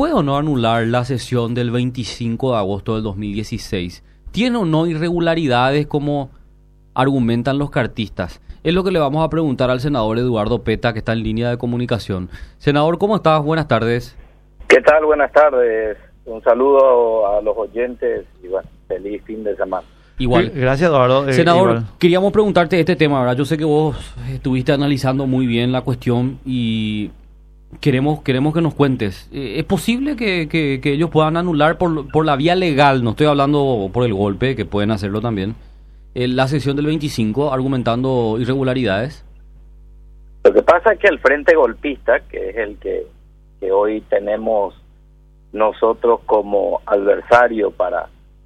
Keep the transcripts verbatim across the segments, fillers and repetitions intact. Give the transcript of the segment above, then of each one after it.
puede o no anular la sesión del veinticinco de agosto del dos mil dieciséis? ¿Tiene o no irregularidades como argumentan los cartistas? Es lo que le vamos a preguntar al senador Eduardo Peta, que está en línea de comunicación. Senador, ¿cómo estás? Buenas tardes. ¿Qué tal? Buenas tardes. Un saludo a los oyentes y bueno, feliz fin de semana. Igual. Gracias, Eduardo. Eh, Senador, igual. queríamos preguntarte este tema, ¿verdad? Yo sé que vos estuviste analizando muy bien la cuestión y queremos queremos que nos cuentes. Eh, ¿Es posible que, que, que ellos puedan anular por, por la vía legal, no estoy hablando por el golpe, que pueden hacerlo también, eh, la sesión del veinticinco argumentando irregularidades? Lo que pasa es que el Frente Golpista, que es el que, que hoy tenemos nosotros como adversario para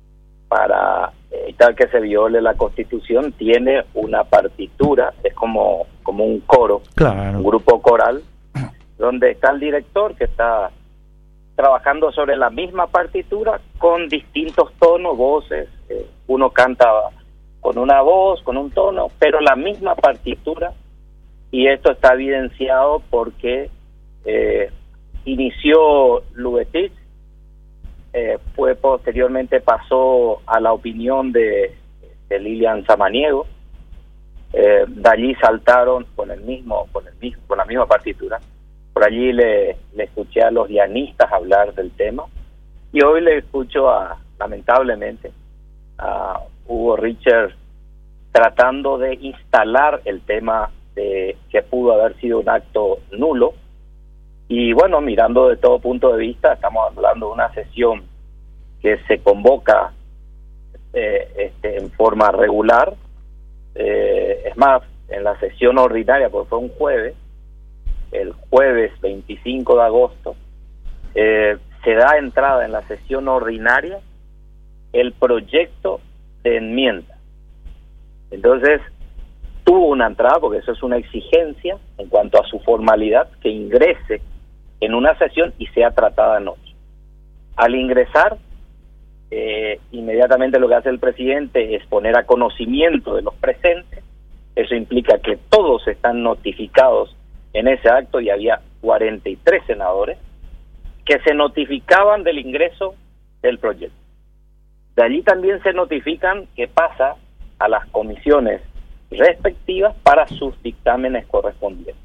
para evitar que se viole la Constitución, tiene una partitura, es como, como un coro, claro. un grupo coral, donde está el director que está trabajando sobre la misma partitura con distintos tonos, voces, eh, uno canta con una voz, con un tono, pero la misma partitura, y esto está evidenciado porque eh, inició Lubetich, Eh, fue posteriormente pasó a la opinión de, de Lilian Samaniego, eh, de allí saltaron con el mismo, con el mismo, con la misma partitura. Por allí le, le escuché a los dianistas hablar del tema y hoy le escucho a, lamentablemente, a Hugo Richard tratando de instalar el tema de que pudo haber sido un acto nulo. Y bueno, mirando de todo punto de vista, estamos hablando de una sesión que se convoca eh, este, en forma regular. Eh, es más, en la sesión ordinaria, porque fue un jueves, el jueves veinticinco de agosto, eh, se da entrada en la sesión ordinaria el proyecto de enmienda. Entonces, tuvo una entrada, porque eso es una exigencia en cuanto a su formalidad, que ingrese en una sesión y sea tratada en otra. Al ingresar, eh, inmediatamente lo que hace el presidente es poner a conocimiento de los presentes. Eso implica que todos están notificados en ese acto, y había cuarenta y tres senadores que se notificaban del ingreso del proyecto. De allí también se notifican que pasa a las comisiones respectivas para sus dictámenes correspondientes.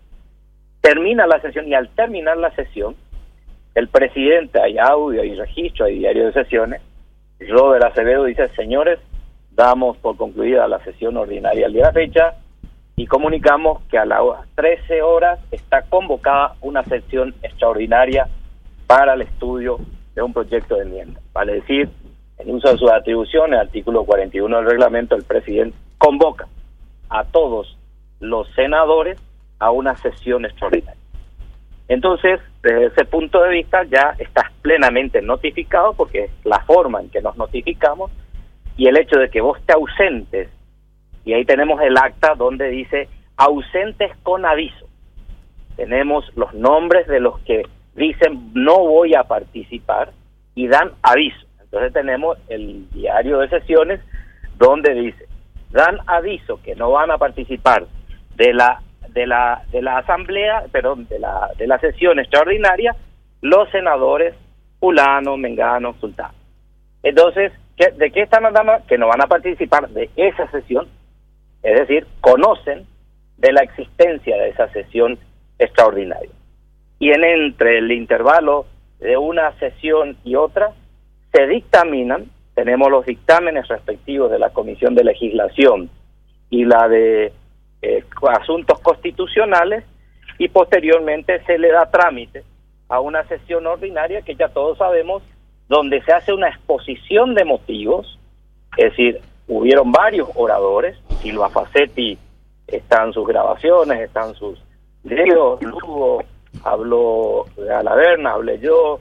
Termina la sesión, y al terminar la sesión, el presidente, hay audio, hay registro, hay diario de sesiones, Robert Acevedo dice: señores, damos por concluida la sesión ordinaria al día de la fecha y comunicamos que a las trece horas está convocada una sesión extraordinaria para el estudio de un proyecto de enmienda. Vale decir, en uso de sus atribuciones, artículo cuarenta y uno del reglamento, el presidente convoca a todos los senadores a una sesión extraordinaria. Entonces, desde ese punto de vista ya estás plenamente notificado, porque es la forma en que nos notificamos, y el hecho de que vos te ausentes, y ahí tenemos el acta donde dice ausentes con aviso. Tenemos los nombres de los que dicen no voy a participar y dan aviso. Entonces tenemos el diario de sesiones donde dice: dan aviso que no van a participar de la de la de la asamblea, perdón, de la de la sesión extraordinaria, los senadores fulano, mengano, sultano. Entonces, ¿qué, ¿de qué están hablando? Que no van a participar de esa sesión, es decir, conocen de la existencia de esa sesión extraordinaria. Y en entre el intervalo de una sesión y otra, se dictaminan, tenemos los dictámenes respectivos de la Comisión de Legislación y la de eh, Asuntos Constitucionales, y posteriormente se le da trámite a una sesión ordinaria que ya todos sabemos, donde se hace una exposición de motivos, es decir, hubieron varios oradores, Silva Facetti, están sus grabaciones, están sus videos, Lugo, habló de Alaverna, hablé yo,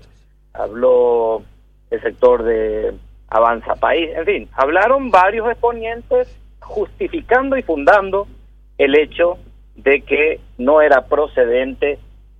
habló el sector de Avanza País, en fin, hablaron varios exponentes justificando y fundando el hecho de que no era procedente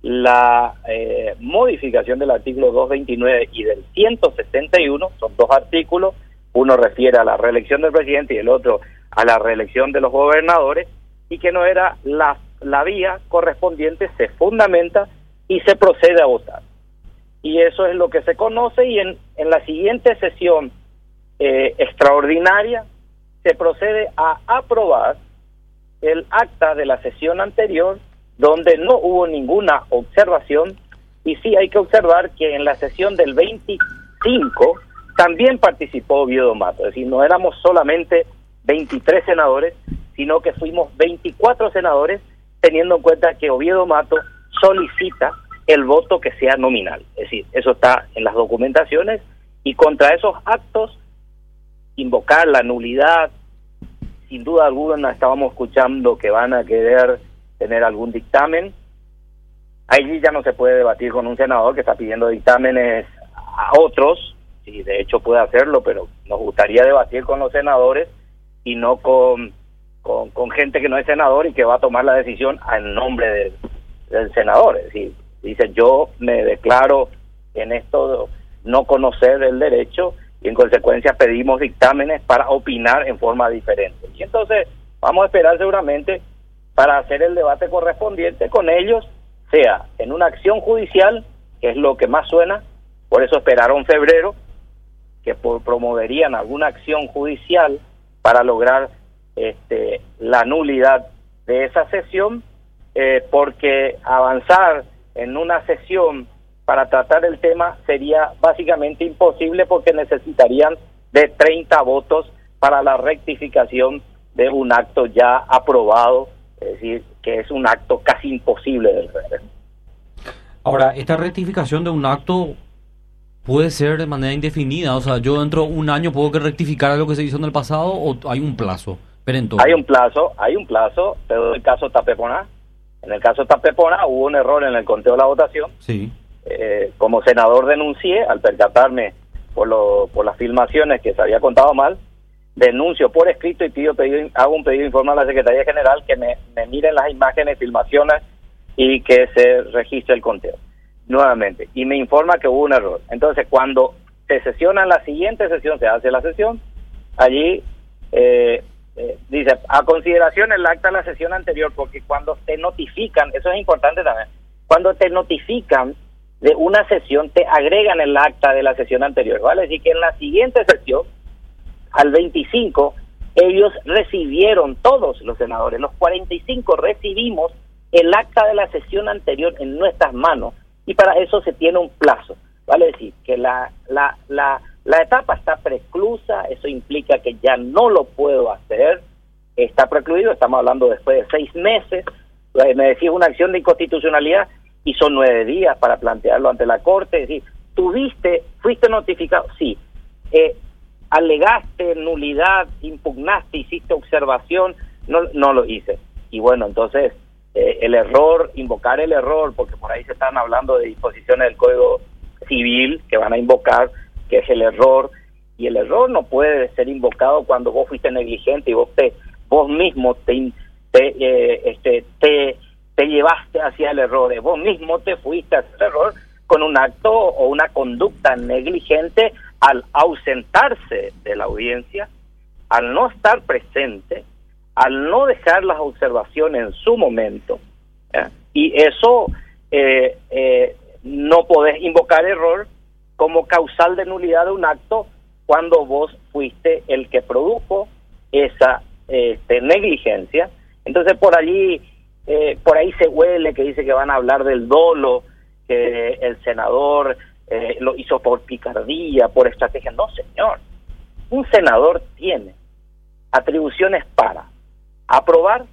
la eh, modificación del artículo doscientos veintinueve y del ciento setenta y uno, son dos artículos, uno refiere a la reelección del presidente y el otro a la reelección de los gobernadores, y que no era la, la vía correspondiente, se fundamenta y se procede a votar. y eso es lo que se conoce, y en, en la siguiente sesión eh, extraordinaria se procede a aprobar el acta de la sesión anterior, donde no hubo ninguna observación, y sí hay que observar que en la sesión del veinticinco también participó Oviedo Mato, es decir, no éramos solamente veintitrés senadores, sino que fuimos veinticuatro senadores, teniendo en cuenta que Oviedo Mato solicita el voto que sea nominal, es decir, eso está en las documentaciones, y contra esos actos, invocar la nulidad, sin duda alguna estábamos escuchando que van a querer tener algún dictamen. Allí ya no se puede debatir con un senador que está pidiendo dictámenes a otros, y de hecho puede hacerlo, pero nos gustaría debatir con los senadores y no con, con, con gente que no es senador y que va a tomar la decisión en nombre de, del senador. Es decir, dice, yo me declaro en esto no conocer el derecho, y en consecuencia pedimos dictámenes para opinar en forma diferente. Y entonces vamos a esperar seguramente para hacer el debate correspondiente con ellos, sea en una acción judicial, que es lo que más suena, por eso esperaron febrero, que por, promoverían alguna acción judicial para lograr este, la nulidad de esa sesión, eh, porque avanzar en una sesión para tratar el tema sería básicamente imposible, porque necesitarían de treinta votos para la rectificación de un acto ya aprobado, es decir, que es un acto casi imposible de resolver. Ahora, esta rectificación de un acto puede ser de manera indefinida, o sea, yo dentro de un año puedo que rectificar lo que se hizo en el pasado, o hay un plazo perentorio. Hay un plazo, hay un plazo, pero el caso Tapeponá, en el caso Tapeponá hubo un error en el conteo de la votación. Sí. Eh, como senador denuncié, al percatarme por, lo, por las filmaciones que se había contado mal, denuncio por escrito y pido pedido, hago un pedido informal a la Secretaría General que me, me miren las imágenes, filmaciones y que se registre el conteo nuevamente, y me informa que hubo un error. Entonces, cuando se sesiona en la siguiente sesión, se hace la sesión, allí eh, eh, dice, a consideración el acta de la sesión anterior, porque cuando te notifican, eso es importante también, cuando te notifican de una sesión, te agregan el acta de la sesión anterior, ¿vale? Así que en la siguiente sesión, al veinticinco, ellos recibieron, todos los senadores, los cuarenta y cinco recibimos el acta de la sesión anterior en nuestras manos, y para eso se tiene un plazo, ¿vale? Es decir, que la, la, la, la etapa está preclusa, eso implica que ya no lo puedo hacer, está precluido, estamos hablando después de seis meses, me decís una acción de inconstitucionalidad, y son nueve días para plantearlo ante la Corte, es decir, tuviste, fuiste notificado, sí, eh, alegaste nulidad, impugnaste, hiciste observación, no, no lo hice, y bueno, entonces, eh, el error, invocar el error, porque por ahí se están hablando de disposiciones del Código Civil que van a invocar, que es el error, y el error no puede ser invocado cuando vos fuiste negligente y vos te, vos mismo te, te, eh, este, te te llevaste hacia el error, vos mismo te fuiste hacia el error con un acto o una conducta negligente al ausentarse de la audiencia, al no estar presente, al no dejar las observaciones en su momento, ¿eh? Y eso eh, eh, no podés invocar error como causal de nulidad de un acto cuando vos fuiste el que produjo esa este, negligencia. Entonces por allí Eh, por ahí se huele que dice que van a hablar del dolo, que el senador eh, lo hizo por picardía, por estrategia. No, señor. Un senador tiene atribuciones para aprobar,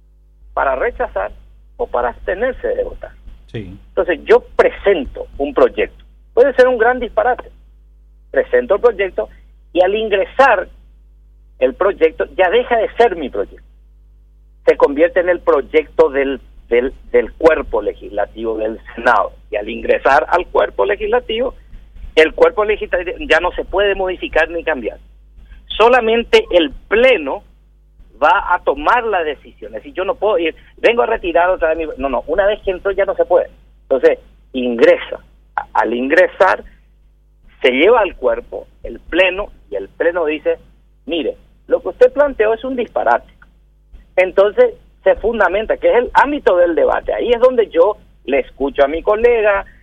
para rechazar o para abstenerse de votar. Sí. Entonces yo presento un proyecto. Puede ser un gran disparate. Presento el proyecto y al ingresar el proyecto ya deja de ser mi proyecto. Se convierte en el proyecto del, del, del cuerpo legislativo del Senado. Y al ingresar al cuerpo legislativo, el cuerpo legislativo ya no se puede modificar ni cambiar. Solamente el Pleno va a tomar la decisión. Es decir, yo no puedo ir, vengo a retirar otra vez mi... No, no, una vez que entró ya no se puede. Entonces, ingresa. Al ingresar, se lleva al cuerpo, el Pleno, y el Pleno dice, mire, lo que usted planteó es un disparate. Entonces se fundamenta, que es el ámbito del debate. Ahí es donde yo le escucho a mi colega,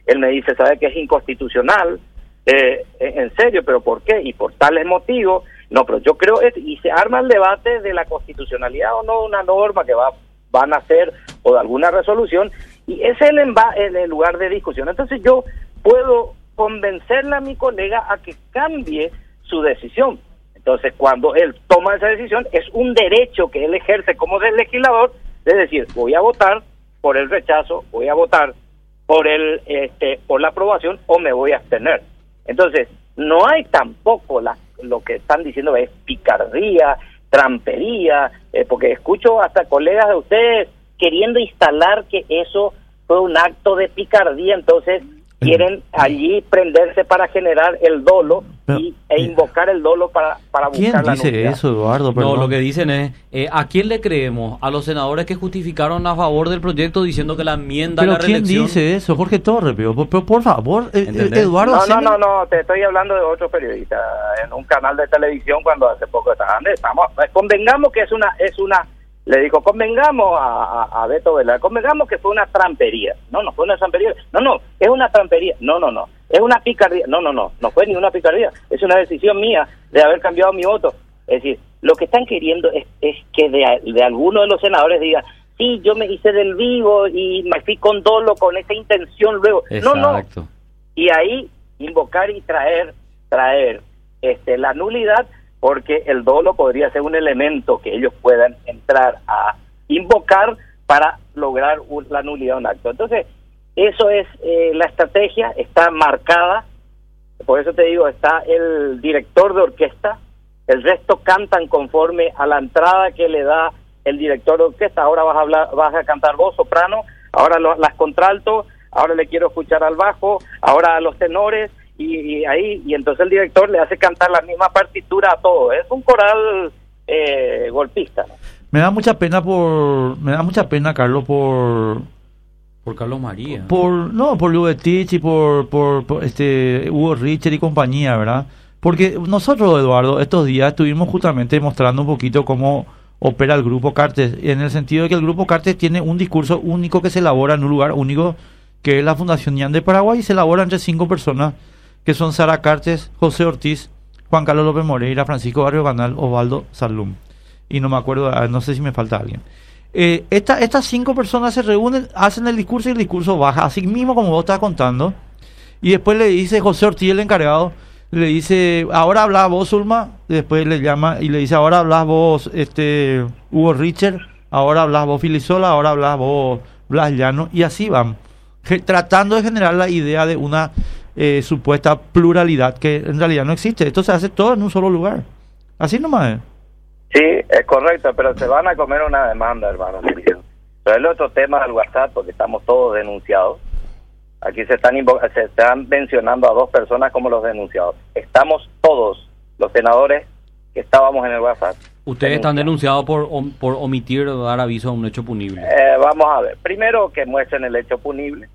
él me dice, ¿sabe que es inconstitucional? Eh, en serio, ¿pero por qué? Y por tales motivos. No, pero yo creo, es, y se arma el debate de la constitucionalidad o no de una norma que va van a hacer o de alguna resolución, y ese es el, enva- el, el lugar de discusión. Entonces yo puedo convencerle a mi colega a que cambie su decisión. Entonces cuando él toma esa decisión, es un derecho que él ejerce como del legislador, de decir, voy a votar por el rechazo, voy a votar por el este por la aprobación o me voy a abstener. Entonces, no hay tampoco la, lo que están diciendo es picardía, trampería, eh, porque escucho hasta colegas de ustedes queriendo instalar que eso fue un acto de picardía, entonces quieren allí prenderse para generar el dolo Pero, y, e invocar el dolo para, para buscar ¿quién la dice nulidad. eso, Eduardo? No, Perdón. lo que dicen es, eh, ¿a quién le creemos? ¿A los senadores que justificaron a favor del proyecto diciendo que la enmienda ¿Pero a la quién reelección... dice eso? Jorge Torres, pero, pero por favor, eh, ¿Entendés? Eduardo... No, no, haceme- no, no, te estoy hablando de otro periodista en un canal de televisión cuando hace poco estaban, estamos, convengamos que es una, es una, le dijo, convengamos a, a, a Beto Velar, convengamos que fue una trampería. No, no fue una trampería, no, no, es una trampería, no, no, no, es una picardía, no, no, no, no fue ni una picardía, es una decisión mía de haber cambiado mi voto. Es decir, lo que están queriendo es, es que de, de alguno de los senadores diga, sí, yo me hice del vivo y me fui con dolo, con esa intención luego. Exacto. No, no. Y ahí invocar y traer, traer este la nulidad, porque el dolo podría ser un elemento que ellos puedan entrar a invocar para lograr un, la nulidad de un acto. Entonces, eso es eh, la estrategia, está marcada, por eso te digo, está el director de orquesta, el resto cantan conforme a la entrada que le da el director de orquesta. Ahora vas a hablar, vas a cantar vos, soprano, ahora lo, las contralto, ahora le quiero escuchar al bajo, ahora a los tenores, y, y ahí, y entonces el director le hace cantar la misma partitura a todos. Es un coral eh, golpista, ¿no? Me da mucha pena por... Me da mucha pena, Carlos, por... Por Carlos María. Por... No, por Lubetich y por, por, por este Hugo Richter y compañía, ¿verdad? Porque nosotros, Eduardo, estos días estuvimos justamente mostrando un poquito cómo opera el Grupo Cartes, en el sentido de que el Grupo Cartes tiene un discurso único que se elabora en un lugar único, que es la Fundación Ñan de Paraguay, y se elabora entre cinco personas, que son Sara Cartes, José Ortiz, Juan Carlos López Moreira, Francisco Barrio Banal, Osvaldo Salum. Y no me acuerdo, no sé si me falta alguien. Eh, esta, estas cinco personas se reúnen, hacen el discurso y el discurso baja, así mismo como vos estás contando. Y después le dice José Ortiz, el encargado, le dice, ahora hablas vos, Zulma. Después le llama y le dice, ahora hablas vos, este, Hugo Richter. Ahora hablas vos, Filisola. Ahora hablas vos, Blas Llano. Y así van, ge- tratando de generar la idea de una eh, supuesta pluralidad que en realidad no existe. Esto se hace todo en un solo lugar. Así nomás es. Sí, es correcto, pero se van a comer una demanda, hermano. Pero el otro tema del WhatsApp, porque estamos todos denunciados. Aquí se están invo- se están mencionando a dos personas como los denunciados. Estamos todos, los senadores que estábamos en el WhatsApp. Ustedes están denunciados por om- por omitir o dar aviso a un hecho punible. Eh, vamos a ver. Primero, que muestren el hecho punible.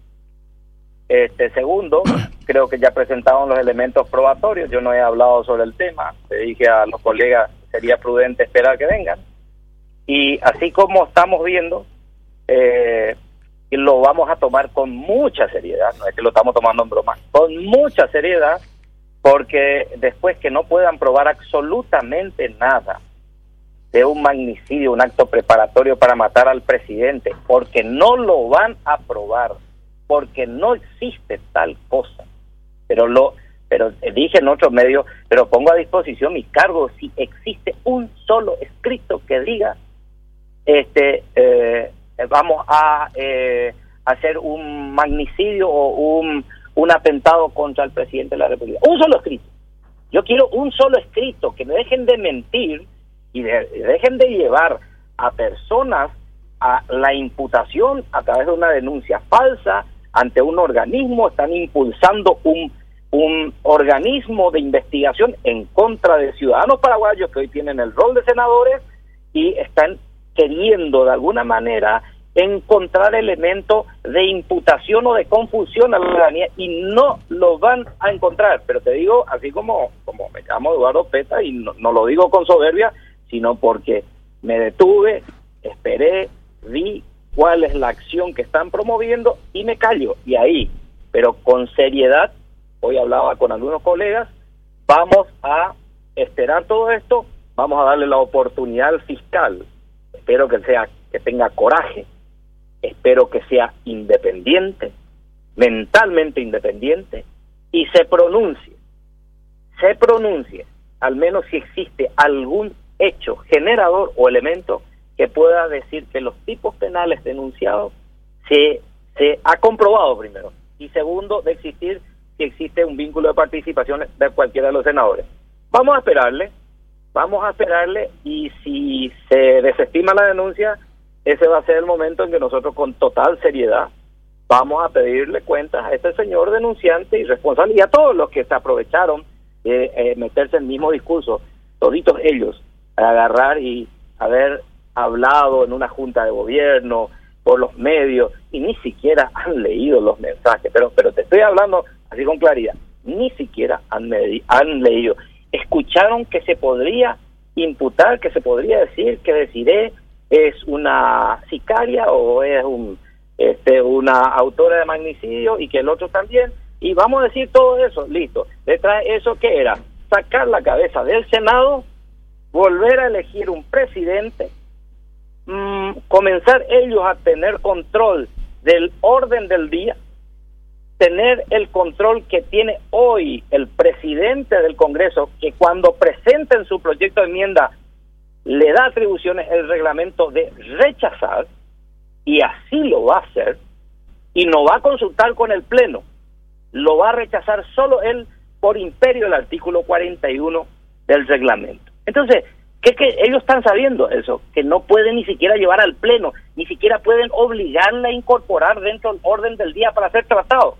Este, segundo, creo que ya presentaron los elementos probatorios. Yo no he hablado sobre el tema. Le dije a los colegas que sería prudente esperar que vengan. Y así como estamos viendo, eh, lo vamos a tomar con mucha seriedad. No es que lo estamos tomando en broma, con mucha seriedad, porque después que no puedan probar absolutamente nada de un magnicidio, un acto preparatorio para matar al presidente, porque no lo van a probar, porque no existe tal cosa. Pero lo, pero dije en otros medios, pero pongo a disposición mis cargos si existe un solo escrito que diga, este, eh, vamos a eh, hacer un magnicidio o un un atentado contra el presidente de la República. Un solo escrito. Yo quiero un solo escrito, que me dejen de mentir y de, dejen de llevar a personas a la imputación a través de una denuncia falsa ante un organismo. Están impulsando un, un organismo de investigación en contra de ciudadanos paraguayos que hoy tienen el rol de senadores y están queriendo de alguna manera encontrar elementos de imputación o de confusión a la ciudadanía, y no lo van a encontrar. Pero te digo, así como como me llamo Eduardo Peta, y no, no lo digo con soberbia, sino porque me detuve, esperé, vi cuál es la acción que están promoviendo y me callo. Y ahí, pero con seriedad. Hoy hablaba con algunos colegas, vamos a esperar todo esto, vamos a darle la oportunidad al fiscal. Espero que sea, que tenga coraje, espero que sea independiente, mentalmente independiente, y se pronuncie, se pronuncie, al menos si existe algún hecho generador o elemento que pueda decir que los tipos penales denunciados se, se ha comprobado primero, y segundo, de existir si existe un vínculo de participación de cualquiera de los senadores. Vamos a esperarle, vamos a esperarle, y si se desestima la denuncia, ese va a ser el momento en que nosotros con total seriedad vamos a pedirle cuentas a este señor denunciante y responsable, y a todos los que se aprovecharon de eh, meterse en el mismo discurso, toditos ellos, a agarrar y haber hablado en una junta de gobierno, por los medios, y ni siquiera han leído los mensajes, pero pero te estoy hablando así con claridad, ni siquiera han, han leído. Escucharon que se podría imputar, que se podría decir que Desiree es una sicaria o es un este una autora de magnicidio y que el otro también, y vamos a decir todo eso, listo. Detrás de eso, ¿qué era? Sacar la cabeza del Senado, volver a elegir un presidente, mmm, comenzar ellos a tener control del orden del día, tener el control que tiene hoy el presidente del Congreso, que cuando presenten su proyecto de enmienda le da atribuciones el reglamento de rechazar, y así lo va a hacer, y no va a consultar con el Pleno, lo va a rechazar solo él por imperio del artículo cuarenta y uno del reglamento. Entonces, ¿qué, qué? Ellos están sabiendo eso, que no pueden ni siquiera llevar al Pleno, ni siquiera pueden obligarle a incorporar dentro del orden del día para ser tratado.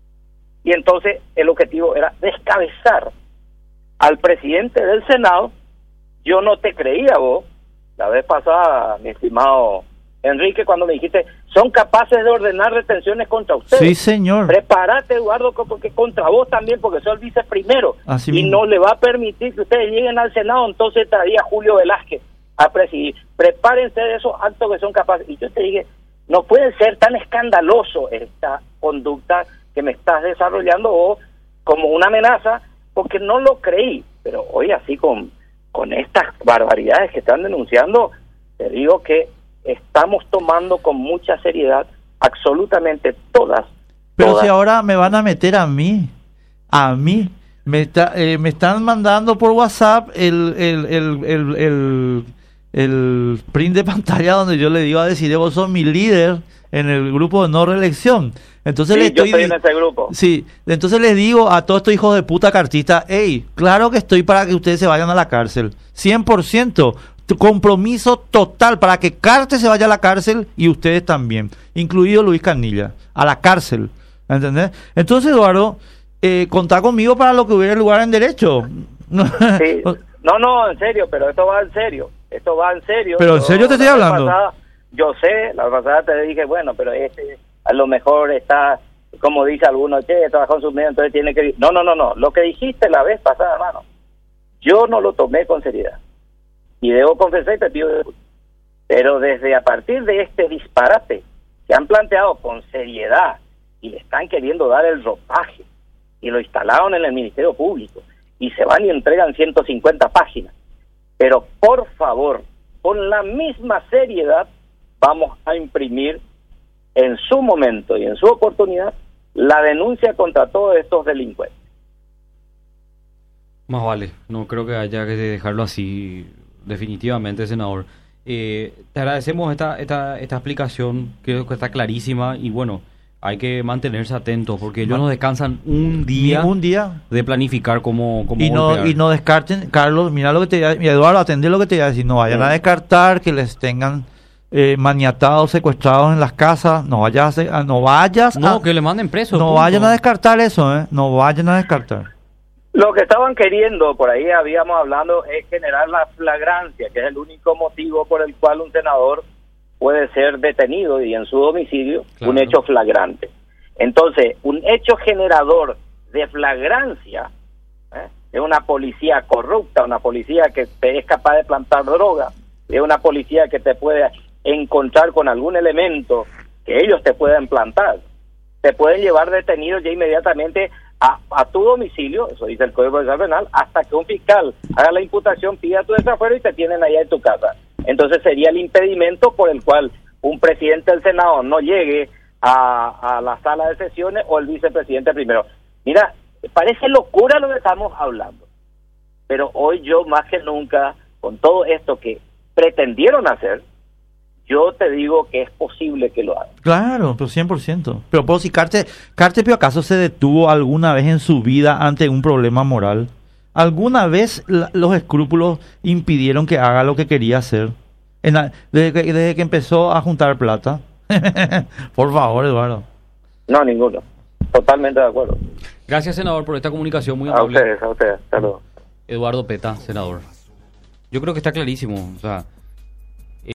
Y entonces el objetivo era descabezar al presidente del Senado. Yo no te creía vos, la vez pasada, mi estimado Enrique, cuando me dijiste, son capaces de ordenar retenciones contra ustedes. Sí, señor. Prepárate, Eduardo, porque contra vos también, porque sos el vice primero. Así y mismo. No le va a permitir que ustedes lleguen al Senado, entonces traía Julio Velázquez a presidir. Prepárense de esos actos que son capaces. Y yo te dije, no puede ser tan escandaloso esta conducta que me estás desarrollando vos como una amenaza, porque no lo creí. Pero hoy así con, con estas barbaridades que están denunciando, te digo que estamos tomando con mucha seriedad absolutamente todas. Pero todas. si ahora me van a meter a mí, a mí, me está, eh, me están mandando por WhatsApp el, el, el, el, el, el print de pantalla donde yo le digo a Desiree, vos sos mi líder en el grupo de no reelección. Entonces Sí, le estoy, yo estoy en ese grupo. Sí, entonces les digo a todos estos hijos de puta cartistas, hey, claro que estoy para que ustedes se vayan a la cárcel, cien por ciento. Compromiso total para que Cartes se vaya a la cárcel y ustedes también, incluido Luis Canilla, a la cárcel, ¿entendés? Entonces, Eduardo, eh, contá conmigo para lo que hubiera lugar en derecho. Sí. No, no, en serio, pero esto va en serio, esto va en serio. Pero en serio te estoy La vez hablando. pasada, yo sé, la vez pasada te dije, bueno, pero este a lo mejor está, como dice alguno, che, trabajó en sus medios, entonces tiene que... No, no, no, no, lo que dijiste la vez pasada, hermano, yo no lo tomé con seriedad. Y debo confesar y te pido disculpas. Pero desde a partir de este disparate que han planteado con seriedad y le están queriendo dar el ropaje y lo instalaron en el Ministerio Público y se van y entregan ciento cincuenta páginas. Pero por favor, con la misma seriedad vamos a imprimir en su momento y en su oportunidad la denuncia contra todos estos delincuentes. Más vale, no creo que haya que dejarlo así. Definitivamente, senador. Eh, te agradecemos esta, esta, esta explicación, creo que está clarísima, y bueno, hay que mantenerse atentos porque ellos no descansan un día, un día de planificar cómo, cómo y no golpear. y no descarten, Carlos, mira lo que te mira, Eduardo, atendé lo que te iba a decir, no vayan Sí. a descartar que les tengan eh, maniatados, secuestrados en las casas, no vayas a, no vayas No, a, que le manden preso. no punto. vayan a descartar eso, eh, no vayan a descartar. Lo que estaban queriendo, por ahí habíamos hablando, es generar la flagrancia, que es el único motivo por el cual un senador puede ser detenido y en su domicilio, Claro. un hecho flagrante. Entonces, un hecho generador de flagrancia, ¿eh? es una policía corrupta, una policía que te es capaz de plantar droga, es una policía que te puede encontrar con algún elemento que ellos te pueden plantar. te pueden llevar detenido ya inmediatamente a, a tu domicilio, eso dice el Código Procesal Penal, hasta que un fiscal haga la imputación, pida tu desafuero y te tienen allá en tu casa. Entonces sería el impedimento por el cual un presidente del Senado no llegue a, a la sala de sesiones o el vicepresidente primero. Mira, parece locura lo que estamos hablando, pero hoy yo más que nunca, con todo esto que pretendieron hacer, yo te digo que es posible que lo hagan. Claro, pero cien por ciento. Pero, ¿puedo si Carte, Carte, ¿acaso se detuvo alguna vez en su vida ante un problema moral? ¿Alguna vez la, los escrúpulos impidieron que haga lo que quería hacer? En la, desde, que, desde que empezó a juntar plata. Por favor, Eduardo. No, ninguno. Totalmente de acuerdo. Gracias, senador, por esta comunicación muy A amable. ustedes, a ustedes. Hasta luego. Eduardo Peta, senador. Yo creo que está clarísimo. O sea,